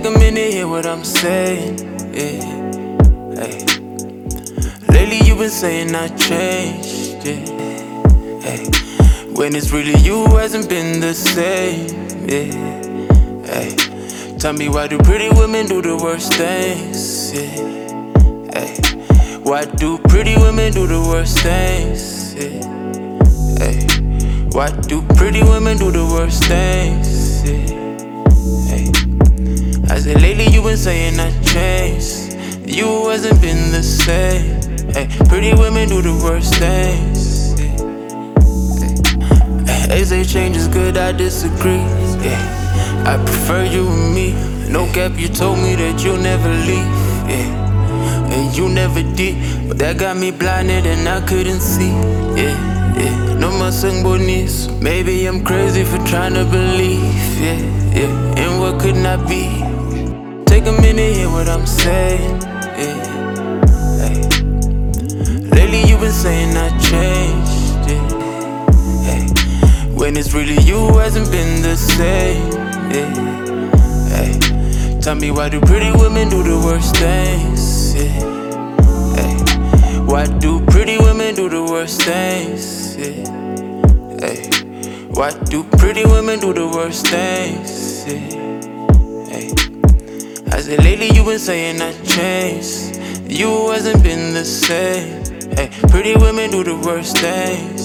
a minute, hear what I'm saying. Yeah. Hey. Lately you've been saying I changed. Yeah. Hey. When it's really you hasn't been the same. Yeah. Hey. Tell me, why do pretty women do the worst things? Yeah. Hey. Why do pretty women do the worst things? Yeah. Hey. Why do pretty women do the worst things? Yeah. Hey. I said lately you been saying I changed. You hasn't been the same. Hey. Pretty women do the worst things. Yeah. Hey. They say change is good, I disagree. Yeah. I prefer you and me. No cap, you told me that you'll never leave. Yeah. And you never did, but that got me blinded and I couldn't see. Yeah. Yeah, no more sing bonito. Maybe I'm crazy for trying to believe. Yeah, yeah, and what could not be? Take a minute, hear what I'm saying. Yeah, hey. Lately you've been saying I changed. Yeah, hey. When it's really you hasn't been the same. Yeah, hey. Tell me, why do pretty women do the worst things? Yeah, hey. Why do pretty women do the worst things? Yeah. Hey. Why do pretty women do the worst things? Yeah. Hey. I said lately you been saying I changed. You hasn't been the same. Hey. Pretty women do the worst things.